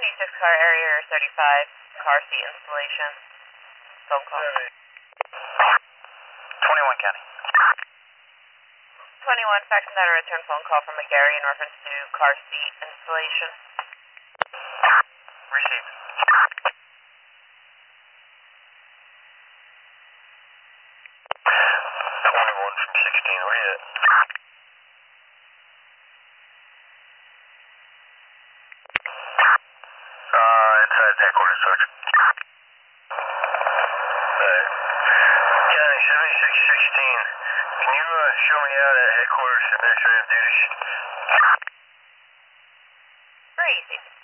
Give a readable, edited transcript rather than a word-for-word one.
76 car area 35, car seat installation. Phone call. 21 County. 21, faxing down a return phone call from McGarry in reference to car seat installation. Received. 21 from 16, where you at? Inside headquarters, Sergeant. County 7616. Can you show me out at headquarters administrative duties? Very easy.